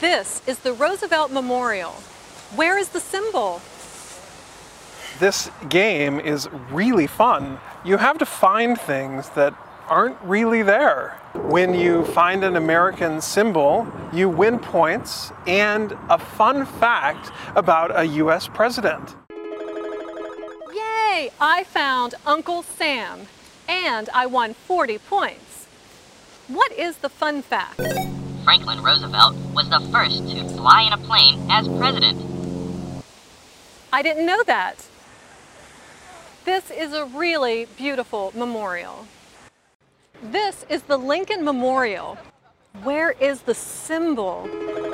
This is the Roosevelt Memorial. Where is the symbol? This game is really fun. You have to find things that aren't really there. When you find an American symbol, you win points and a fun fact about a US president. Yay! I found Uncle Sam, and I won 40 points. What is the fun fact? Franklin Roosevelt was the first to fly in a plane as president. I didn't know that. This is a really beautiful memorial. This is the Lincoln Memorial. Where is the symbol?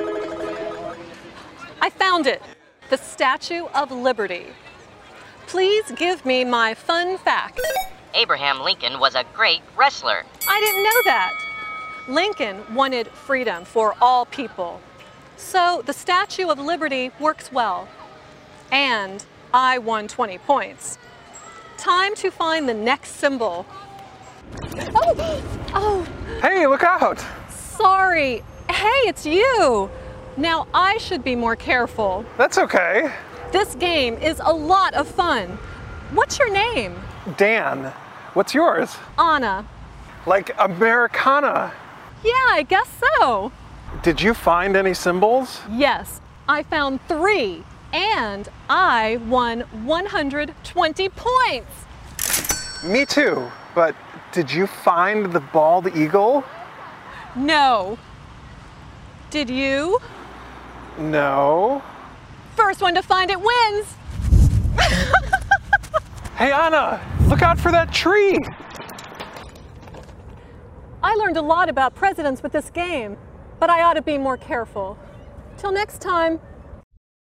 I found it, the Statue of Liberty. Please give me my fun fact. Abraham Lincoln was a great wrestler. I didn't know that. Lincoln wanted freedom for all people. So the Statue of Liberty works well. And I won 20 points. Time to find the next symbol. Oh, Hey, look out! sorry. Hey, it's you. Now I should be more careful. That's okay. This game is a lot of fun. What's your name? Dan, what's yours? Anna. Like Americana. Yeah, I guess so. Did you find any symbols? Yes, I found 3, and I won 120 points. Me too, but did you find the bald eagle? No. Did you? No. First one to find it wins. Hey Anna, look out for that tree! I learned a lot about presidents with this game, but I ought to be more careful. Till next time.